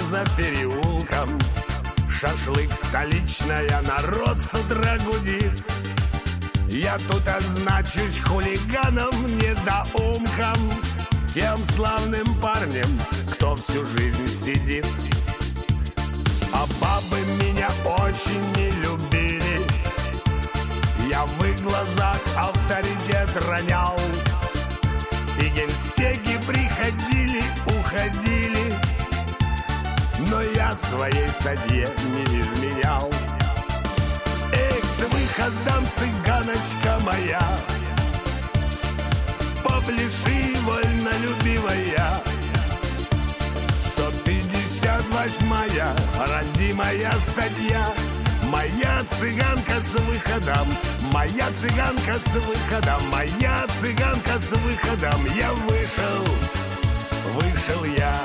за переулком. Шашлык столичная, народ с утра гудит. Я тут означусь хулиганом, недоумком, тем славным парнем, кто всю жизнь сидит. А бабы меня очень не любили, я в их глазах авторитет ронял. И генсеки приходили, уходили, но я своей статье не изменял. Эх, с выходом, цыганочка моя, попляши, вольнолюбивая. 158-я родимая статья. Моя цыганка с выходом, моя цыганка с выходом, моя цыганка с выходом. Я вышел я.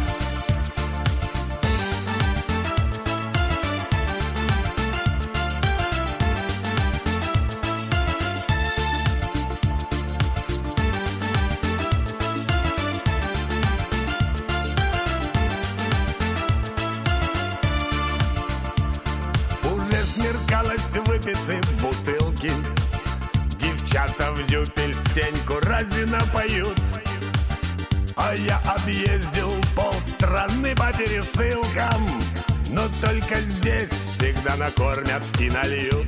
Смеркалось, выпиты бутылки, девчата в дюпель стеньку разина поют. А я объездил полстраны по пересылкам, но только здесь всегда накормят и нальют.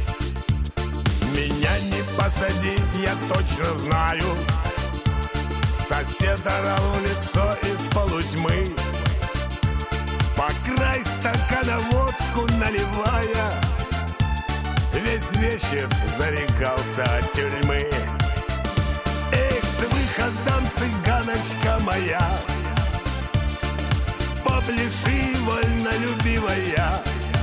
Меня не посадить, я точно знаю, сосед орал в лицо из полутьмы. По край стакана водку наливая, весь вечер зарекался от тюрьмы. Эх, с выходом, цыганочка моя, попляши, вольнолюбивая.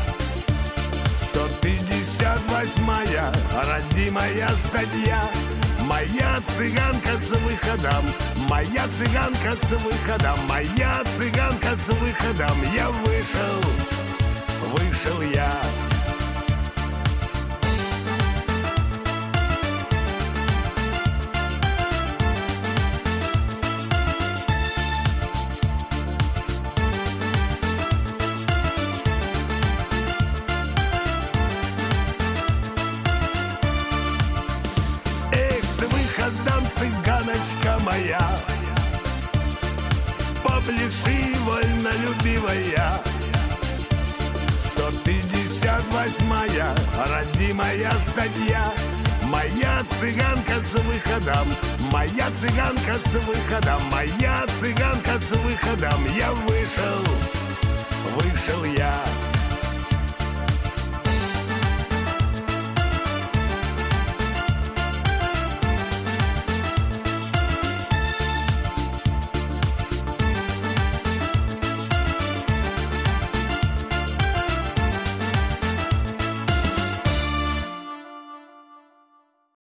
158-я родимая статья. Моя цыганка с выходом, моя цыганка с выходом, моя цыганка с выходом. Я вышел я. Цыганочка моя, попляши, вольнолюбивая. 158-я родимая статья. Моя цыганка с выходом, моя цыганка с выходом, моя цыганка с выходом. Я вышел я.